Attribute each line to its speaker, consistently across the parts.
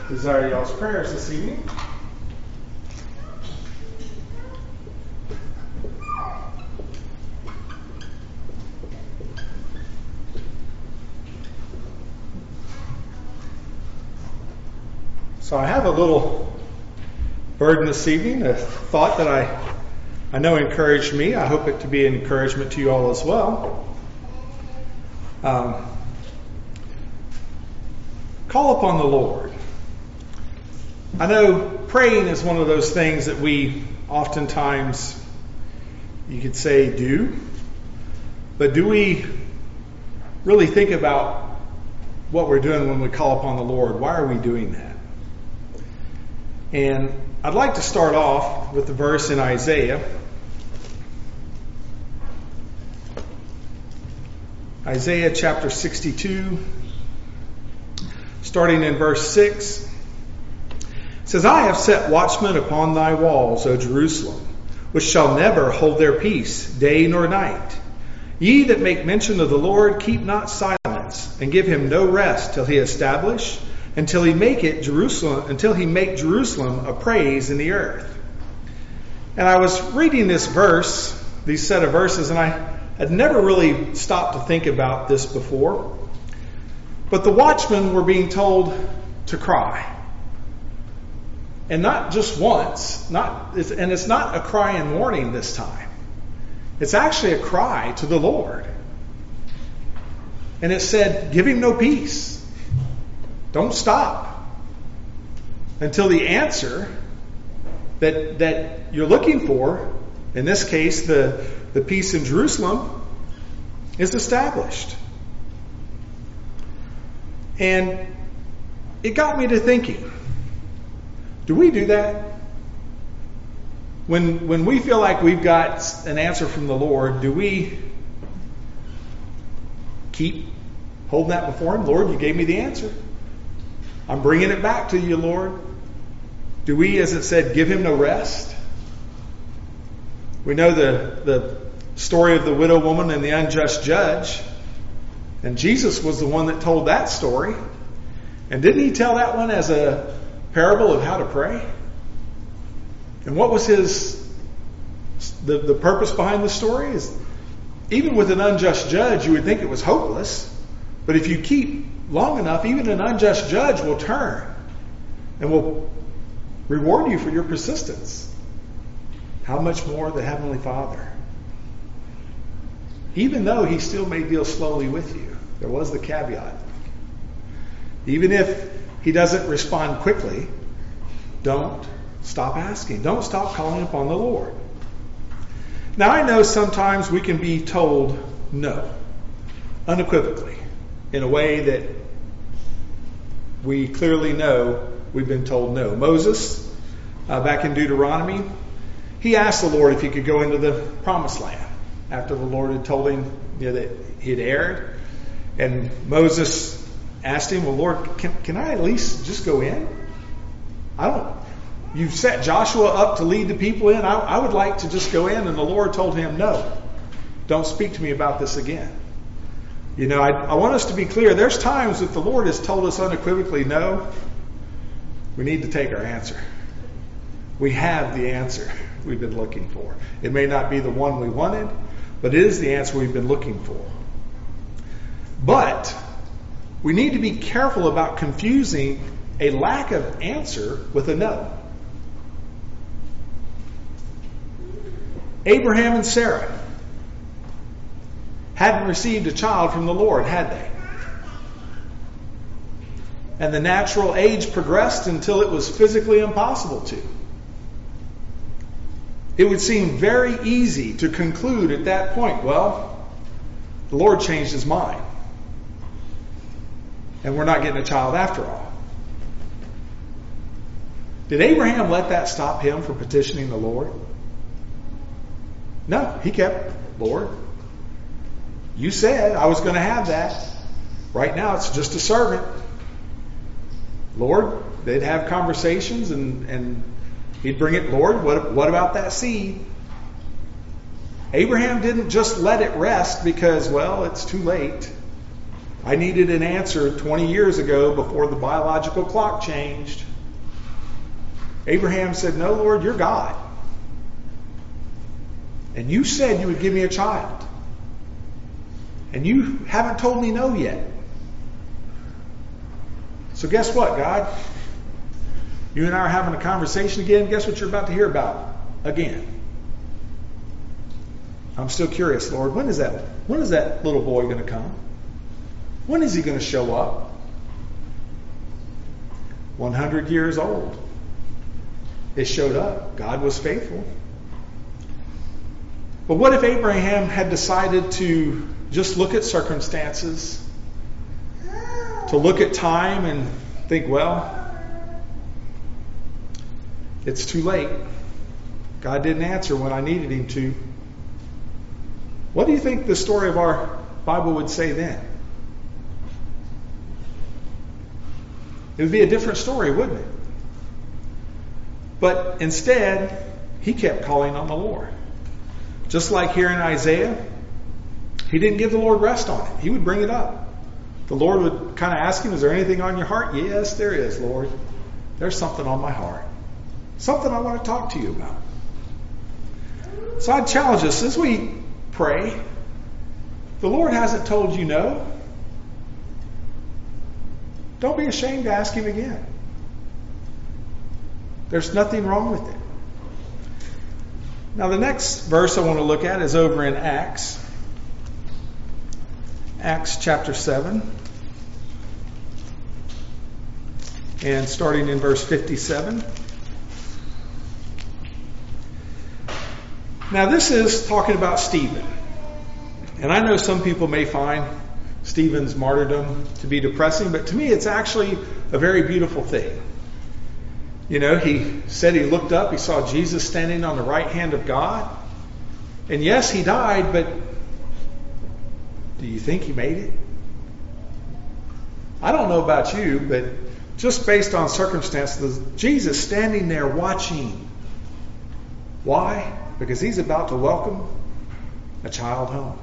Speaker 1: Desire y'all's prayers this evening. So I have a little burden this evening, a thought that I know encouraged me. I hope it to be an encouragement to you all as well. Call upon the Lord. I know praying is one of those things that we oftentimes, you could say, do. But do we really think about what we're doing when we call upon the Lord? Why are we doing that? And I'd like to start off with the verse in Isaiah. Isaiah chapter 62, starting in verse 6. It says, I have set watchmen upon thy walls, O Jerusalem, which shall never hold their peace, day nor night. Ye that make mention of the Lord, keep not silence, and give him no rest till he establish, until he make Jerusalem a praise in the earth. And I was reading this verse, these set of verses, and I had never really stopped to think about this before. But the watchmen were being told to cry. And not just once, and it's not a cry in warning this time. It's actually a cry to the Lord. And it said, give him no peace. Don't stop until the answer that you're looking for, in this case, the peace in Jerusalem, is established. And it got me to thinking, do we do that? When we feel like we've got an answer from the Lord, do we keep holding that before him? Lord, you gave me the answer. I'm bringing it back to you, Lord. Do we, as it said, give him no rest? We know the story of the widow woman and the unjust judge. And Jesus was the one that told that story. And didn't he tell that one as a parable of how to pray? And what was the purpose behind the story? Is even with an unjust judge, you would think it was hopeless. But if you keep long enough, even an unjust judge will turn and will reward you for your persistence. How much more the Heavenly Father? Even though he still may deal slowly with you. There was the caveat. Even if he doesn't respond quickly, don't stop asking. Don't stop calling upon the Lord. Now I know sometimes we can be told no, unequivocally, in a way that we clearly know we've been told no. Moses, back in Deuteronomy, he asked the Lord if he could go into the promised land after the Lord had told him that he had erred. And Moses asked him, well, Lord, can I at least just go in? You've set Joshua up to lead the people in. I would like to just go in. And the Lord told him, no, don't speak to me about this again. You know, I want us to be clear. There's times that the Lord has told us unequivocally no. We need to take our answer. We have the answer we've been looking for. It may not be the one we wanted, but it is the answer we've been looking for. But we need to be careful about confusing a lack of answer with a no. Abraham and Sarah hadn't received a child from the Lord, had they? And the natural age progressed until it was physically impossible to. It would seem very easy to conclude at that point, well, the Lord changed his mind. And we're not getting a child after all. Did Abraham let that stop him from petitioning the Lord? No, he kept, Lord, you said I was going to have that. Right now it's just a servant. Lord, they'd have conversations and he'd bring it, Lord, what about that seed? Abraham didn't just let it rest because, well, it's too late. I needed an answer 20 years ago before the biological clock changed. Abraham said, no, Lord, you're God. And you said you would give me a child. And you haven't told me no yet. So guess what, God? You and I are having a conversation again. Guess what you're about to hear about again? I'm still curious, Lord. When is that little boy going to come? When is he going to show up? 100 years old. It showed up. God was faithful. But what if Abraham had decided to just look at circumstances, to look at time and think, well, it's too late. God didn't answer when I needed him to. What do you think the story of our Bible would say then? It would be a different story, wouldn't it? But instead, he kept calling on the Lord. Just like here in Isaiah, he didn't give the Lord rest on it. He would bring it up. The Lord would kind of ask him, is there anything on your heart? Yes, there is, Lord. There's something on my heart. Something I want to talk to you about. So I'd challenge us as we pray. The Lord hasn't told you no. Don't be ashamed to ask him again. There's nothing wrong with it. Now the next verse I want to look at is over in Acts. Acts chapter 7. And starting in verse 57. Now this is talking about Stephen. And I know some people may find Stephen's martyrdom to be depressing, but to me it's actually a very beautiful thing. You know, he said he looked up, he saw Jesus standing on the right hand of God. And yes, he died, but do you think he made it? I don't know about you, but just based on circumstances, Jesus standing there watching. Why? Because he's about to welcome a child home.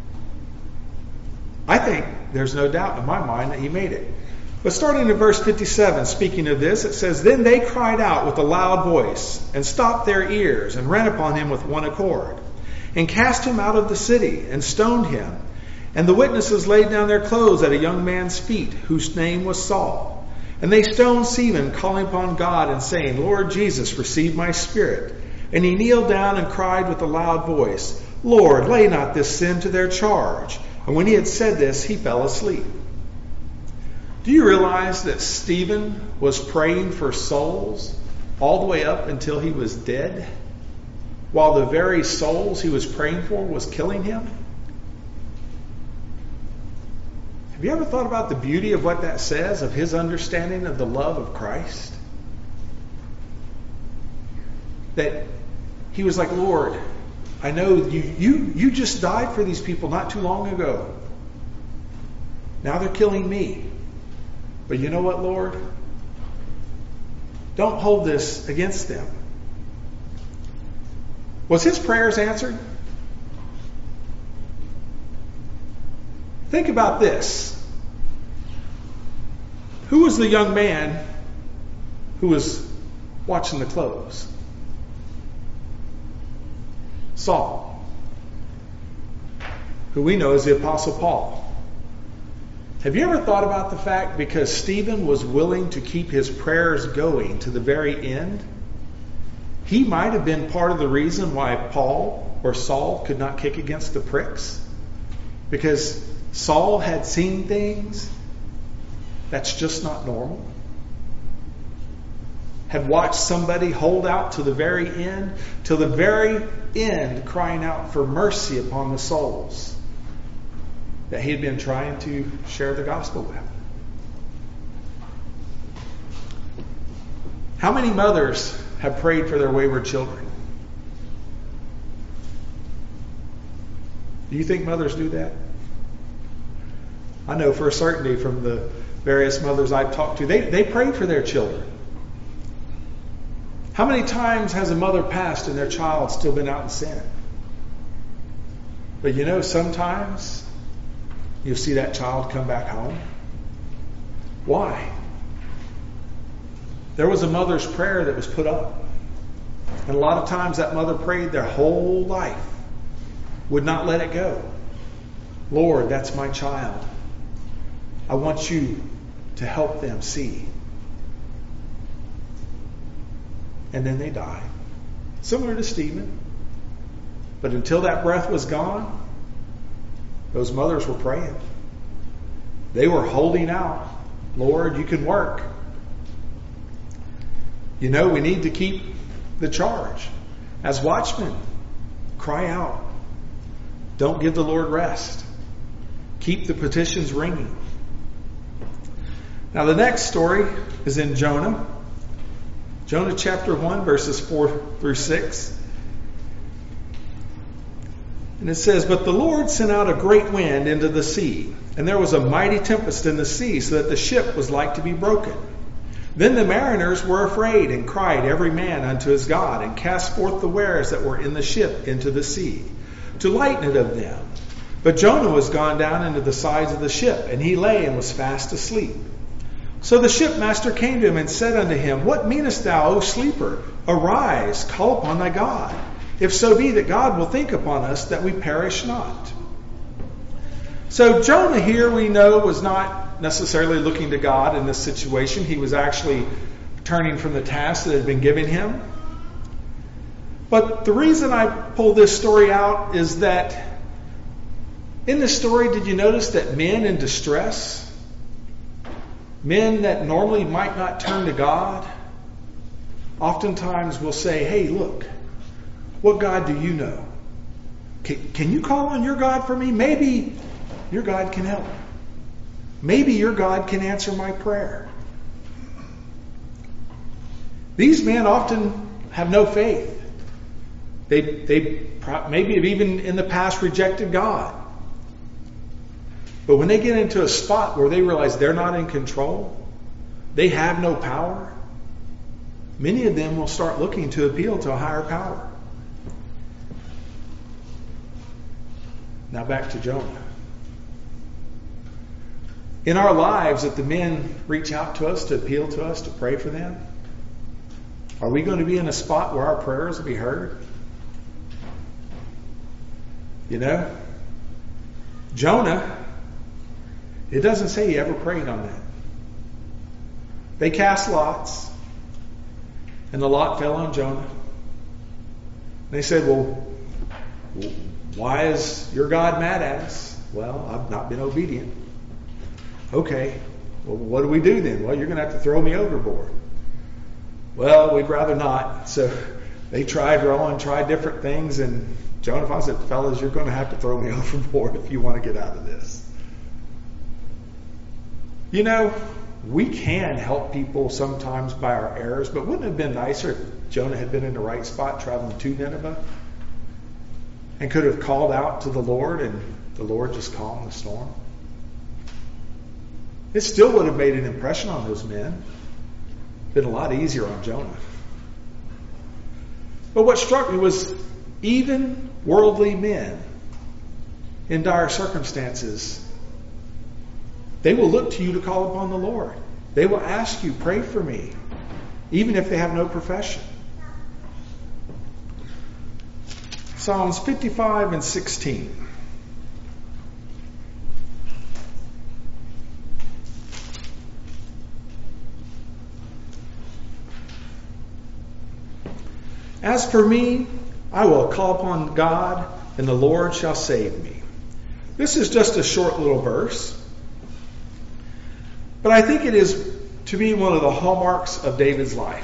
Speaker 1: I think there's no doubt in my mind that he made it. But starting in verse 57, speaking of this, it says, Then they cried out with a loud voice, and stopped their ears, and ran upon him with one accord, and cast him out of the city, and stoned him. And the witnesses laid down their clothes at a young man's feet, whose name was Saul. And they stoned Stephen, calling upon God, and saying, Lord Jesus, receive my spirit. And he kneeled down and cried with a loud voice, Lord, lay not this sin to their charge. And when he had said this, he fell asleep. Do you realize that Stephen was praying for souls all the way up until he was dead? While the very souls he was praying for was killing him? Have you ever thought about the beauty of what that says, of his understanding of the love of Christ? That he was like, Lord, I know you just died for these people not too long ago. Now they're killing me. But you know what, Lord? Don't hold this against them. Was his prayers answered? Think about this. Who was the young man who was watching the clothes? Saul, who we know as the Apostle Paul. Have you ever thought about the fact because Stephen was willing to keep his prayers going to the very end, he might have been part of the reason why Paul or Saul could not kick against the pricks? Because Saul had seen things that's just not normal. Had watched somebody hold out to the very end, till the very end, crying out for mercy upon the souls that he had been trying to share the gospel with. How many mothers have prayed for their wayward children? Do you think mothers do that? I know for a certainty from the various mothers I've talked to, they pray for their children. How many times has a mother passed and their child still been out in sin? But you know, sometimes you'll see that child come back home. Why? There was a mother's prayer that was put up. And a lot of times that mother prayed their whole life, would not let it go. Lord, that's my child. I want you to help them see. And then they die. Similar to Stephen. But until that breath was gone, those mothers were praying. They were holding out. Lord, you can work. You know, we need to keep the charge. As watchmen, cry out. Don't give the Lord rest. Keep the petitions ringing. Now the next story is in Jonah. Jonah chapter 1, verses 4 through 6. And it says, "But the Lord sent out a great wind into the sea, and there was a mighty tempest in the sea, so that the ship was like to be broken. Then the mariners were afraid, and cried every man unto his God, and cast forth the wares that were in the ship into the sea, to lighten it of them. But Jonah was gone down into the sides of the ship, and he lay and was fast asleep. So the shipmaster came to him and said unto him, What meanest thou, O sleeper? Arise, call upon thy God, if so be that God will think upon us, that we perish not." So Jonah here, we know, was not necessarily looking to God in this situation. He was actually turning from the task that had been given him. But the reason I pull this story out is that in this story, did you notice that men in distress, men that normally might not turn to God, oftentimes will say, "Hey, look, what God do you know? Can you call on your God for me? Maybe your God can help. Maybe your God can answer my prayer." These men often have no faith. They maybe have even in the past rejected God. But when they get into a spot where they realize they're not in control, they have no power, many of them will start looking to appeal to a higher power. Now back to Jonah. In our lives, if the men reach out to us, to appeal to us, to pray for them, are we going to be in a spot where our prayers will be heard? You know, Jonah, it doesn't say he ever prayed on that. They cast lots, and the lot fell on Jonah. They said, "Well, why is your God mad at us?" "Well, I've not been obedient." "Okay, well, what do we do then?" "Well, you're going to have to throw me overboard." "Well, we'd rather not." So they tried rowing, tried different things, and Jonah said, "Fellas, you're going to have to throw me overboard if you want to get out of this." You know, we can help people sometimes by our errors, but wouldn't it have been nicer if Jonah had been in the right spot traveling to Nineveh and could have called out to the Lord and the Lord just calmed the storm? It still would have made an impression on those men. Been a lot easier on Jonah. But what struck me was even worldly men in dire circumstances, they will look to you to call upon the Lord. They will ask you, "Pray for me," even if they have no profession. Psalms 55 and 16. "As for me, I will call upon God, and the Lord shall save me." This is just a short little verse, but I think it is to be one of the hallmarks of David's life.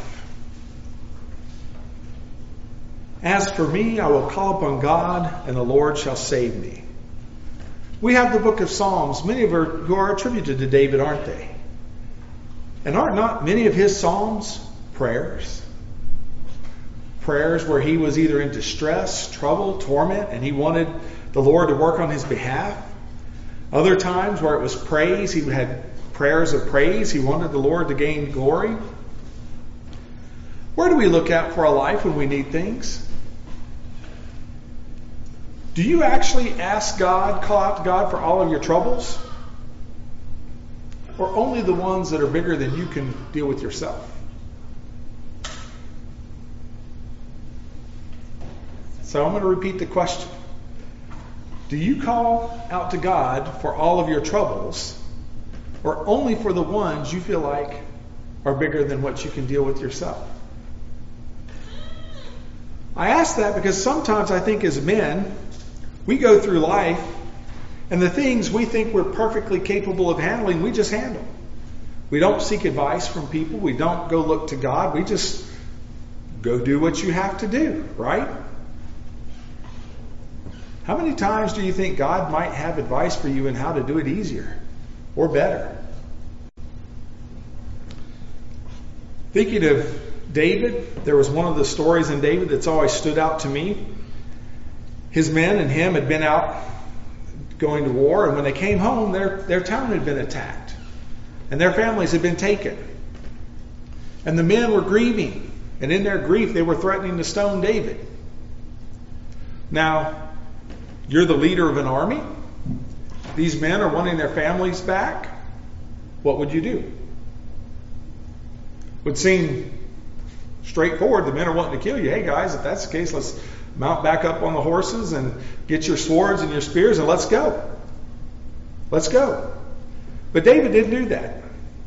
Speaker 1: "As for me, I will call upon God, and the Lord shall save me." We have the book of Psalms, many of who are attributed to David, aren't they? And are not many of his Psalms prayers? Prayers where he was either in distress, trouble, torment, and he wanted the Lord to work on his behalf. Other times where it was praise, he had prayers of praise. He wanted the Lord to gain glory. Where do we look at for our life when we need things? Do you actually ask God, call out to God for all of your troubles? Or only the ones that are bigger than you can deal with yourself? So I'm going to repeat the question. Do you call out to God for all of your troubles, or only for the ones you feel like are bigger than what you can deal with yourself? I ask that because sometimes I think as men, we go through life and the things we think we're perfectly capable of handling, we just handle. We don't seek advice from people. We don't go look to God. We just go do what you have to do, right? How many times do you think God might have advice for you in how to do it easier or better? Thinking of David, there was one of the stories in David that's always stood out to me. His men and him had been out going to war, and when they came home, their town had been attacked, and their families had been taken. And the men were grieving, and in their grief, they were threatening to stone David. Now, you're the leader of an army. These men are wanting their families back. What would you do? Would seem straightforward. The men are wanting to kill you. Hey guys, if that's the case, let's mount back up on the horses and get your swords and your spears and let's go. Let's go. But David didn't do that.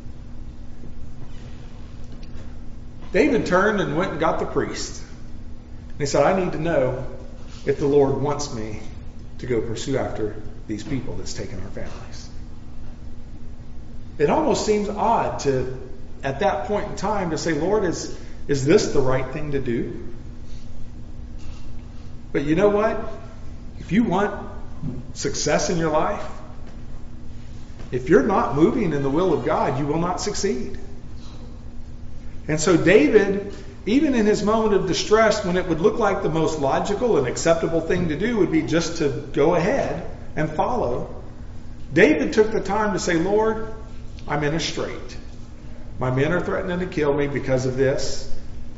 Speaker 1: David turned and went and got the priest. And he said, I need to know if the Lord wants me to go pursue after these people that's taken our families. It almost seems odd to, at that point in time, to say, Lord, is this the right thing to do? But you know what? If you want success in your life, if you're not moving in the will of God, you will not succeed. And so David, even in his moment of distress, when it would look like the most logical and acceptable thing to do would be just to go ahead and follow, David took the time to say, Lord, I'm in a strait. My men are threatening to kill me because of this,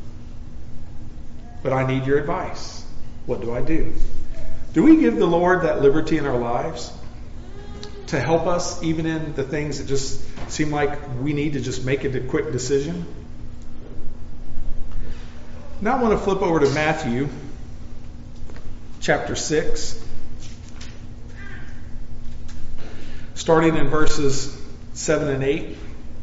Speaker 1: but I need your advice. What do I do? Do we give the Lord that liberty in our lives to help us even in the things that just seem like we need to just make a quick decision? Now I want to flip over to Matthew chapter 6, starting in verses 7 and 8.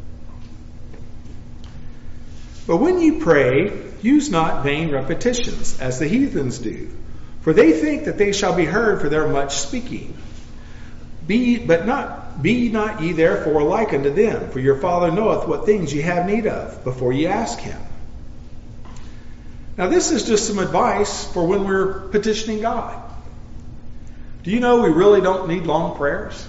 Speaker 1: But when you pray, use not vain repetitions, as the heathens do, for they think that they shall be heard for their much speaking. Be not ye therefore like unto them, for your Father knoweth what things ye have need of, before ye ask him. Now this is just some advice for when we're petitioning God. Do you know we really don't need long prayers?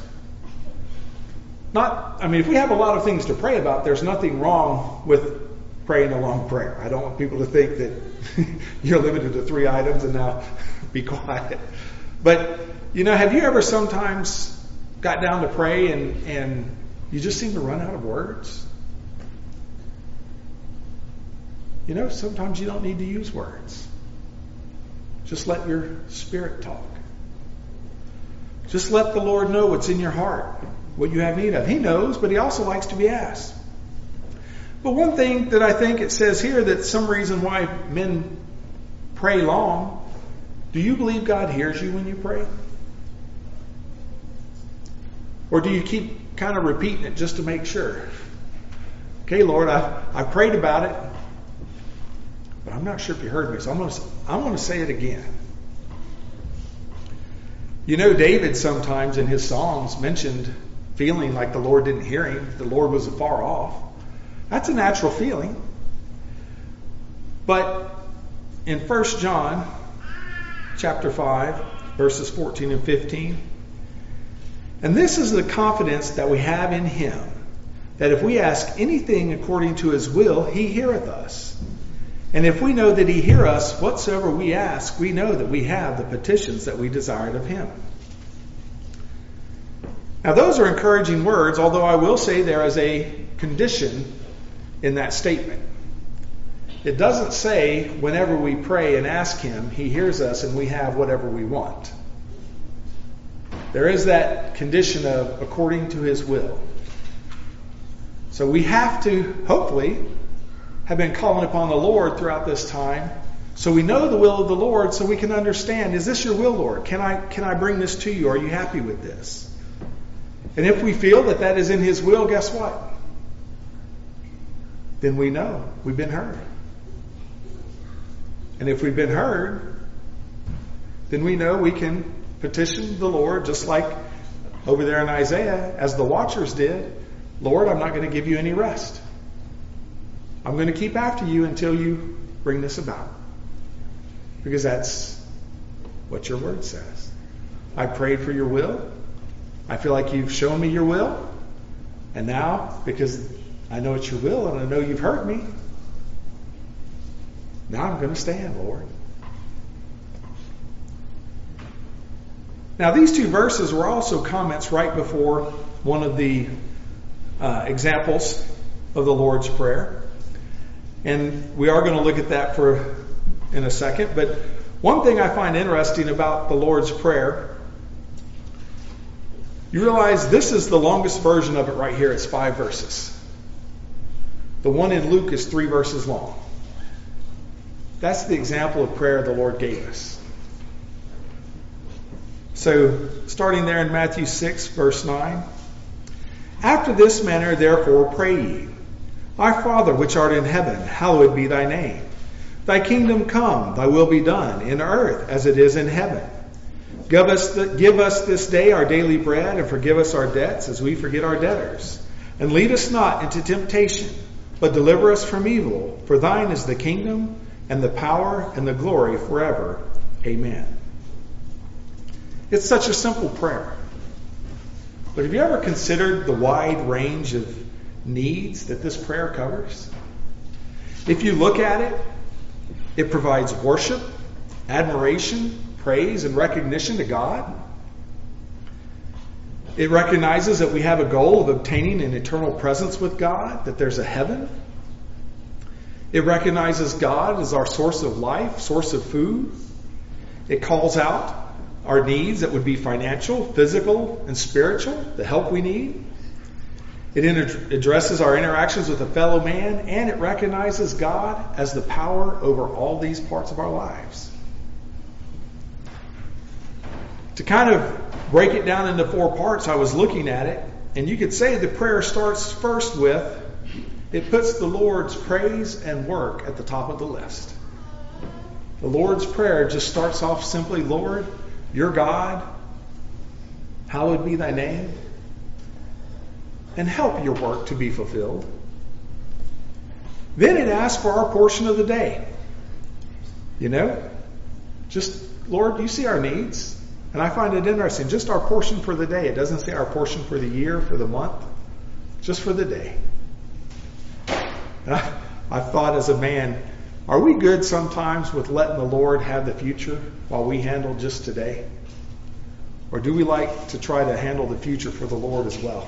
Speaker 1: If we have a lot of things to pray about, there's nothing wrong with praying a long prayer. I don't want people to think that you're limited to 3 items and now be quiet. But, have you ever sometimes got down to pray and you just seem to run out of words? Sometimes you don't need to use words. Just let your spirit talk. Just let the Lord know what's in your heart, what you have need of. He knows, but he also likes to be asked. But one thing that I think it says here that's some reason why men pray long, do you believe God hears you when you pray? Or do you keep kind of repeating it just to make sure? Okay, Lord, I prayed about it, but I'm not sure if you heard me, so I'm going to say it again. David sometimes in his Psalms mentioned feeling like the Lord didn't hear him, the Lord was afar off. That's a natural feeling. But in 1 John chapter 5, verses 14 and 15, and this is the confidence that we have in him, that if we ask anything according to his will, he heareth us. And if we know that he hear us, whatsoever we ask, we know that we have the petitions that we desired of him. Now those are encouraging words, although I will say there is a condition in that statement. It doesn't say whenever we pray and ask him, he hears us and we have whatever we want. There is that condition of according to His will. So we have to, hopefully, have been calling upon the Lord throughout this time, so we know the will of the Lord, so we can understand, is this your will, Lord? Can I bring this to you? Are you happy with this? And if we feel that that is in His will, guess what? Then we know we've been heard. And if we've been heard, then we know we can petition the Lord, just like over there in Isaiah, as the watchers did. Lord, I'm not going to give you any rest. I'm going to keep after you until you bring this about. Because that's what your word says. I prayed for your will. I feel like you've shown me your will. And now, because I know it's your will and I know you've heard me, now I'm going to stand, Lord. Now, these two verses were also comments right before one of the examples of the Lord's Prayer. And we are going to look at that in a second. But one thing I find interesting about the Lord's Prayer, you realize this is the longest version of it right here. It's 5 verses. The one in Luke is 3 verses long. That's the example of prayer the Lord gave us. So, starting there in Matthew 6, verse 9. After this manner, therefore, pray ye. Our Father, which art in heaven, hallowed be thy name. Thy kingdom come, thy will be done, in earth as it is in heaven. Give us this day our daily bread, and forgive us our debts as we forget our debtors. And lead us not into temptation, but deliver us from evil. For thine is the kingdom, and the power, and the glory forever. Amen. It's such a simple prayer. But have you ever considered the wide range of needs that this prayer covers? If you look at it, it provides worship, admiration, praise, and recognition to God. It recognizes that we have a goal of obtaining an eternal presence with God, that there's a heaven. It recognizes God as our source of life, source of food. It calls out our needs that would be financial, physical, and spiritual, the help we need. It addresses our interactions with a fellow man, and it recognizes God as the power over all these parts of our lives. To kind of break it down into 4 parts, I was looking at it, and you could say the prayer starts first with, it puts the Lord's praise and work at the top of the list. The Lord's Prayer just starts off simply, Lord, you're God, hallowed be thy name, and help your work to be fulfilled. Then it asks for our portion of the day. Just, Lord, you see our needs. And I find it interesting, just our portion for the day. It doesn't say our portion for the year, for the month, just for the day. And I thought as a man, are we good sometimes with letting the Lord have the future while we handle just today? Or do we like to try to handle the future for the Lord as well?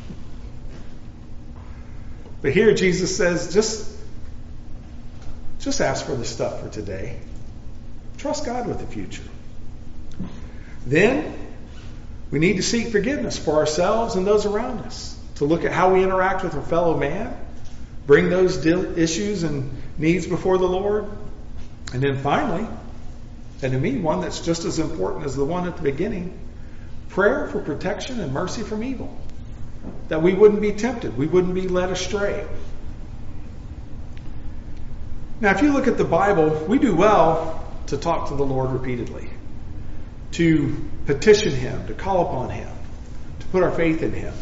Speaker 1: But here Jesus says, just ask for the stuff for today. Trust God with the future. Then we need to seek forgiveness for ourselves and those around us. To look at how we interact with our fellow man. Bring those issues and needs before the Lord. And then finally, and to me one that's just as important as the one at the beginning, prayer for protection and mercy from evil. That we wouldn't be tempted. We wouldn't be led astray. Now, if you look at the Bible, we do well to talk to the Lord repeatedly. To petition Him, to call upon Him, to put our faith in Him.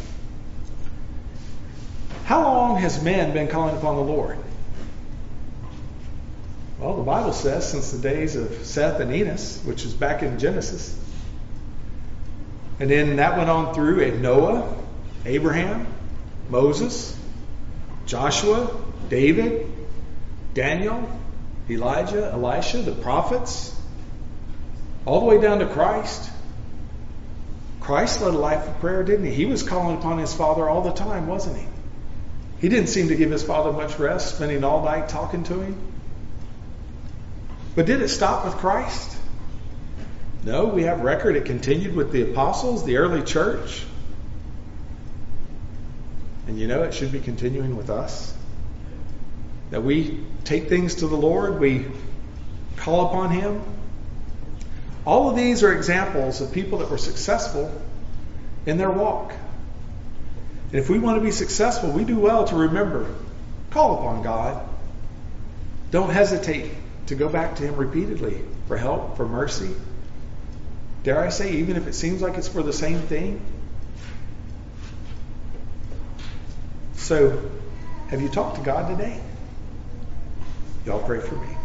Speaker 1: How long has men been calling upon the Lord? Well, the Bible says since the days of Seth and Enos, which is back in Genesis. And then that went on through Noah, Abraham, Moses, Joshua, David, Daniel, Elijah, Elisha, the prophets, all the way down to Christ. Christ led a life of prayer, didn't he? He was calling upon his Father all the time, wasn't he? He didn't seem to give his Father much rest, spending all night talking to him. But did it stop with Christ? No, we have record. It continued with the apostles, the early church. And it should be continuing with us. That we take things to the Lord, we call upon Him. All of these are examples of people that were successful in their walk. And if we want to be successful, we do well to remember, call upon God. Don't hesitate to go back to Him repeatedly for help, for mercy. Dare I say, even if it seems like it's for the same thing. So, have you talked to God today? Y'all pray for me.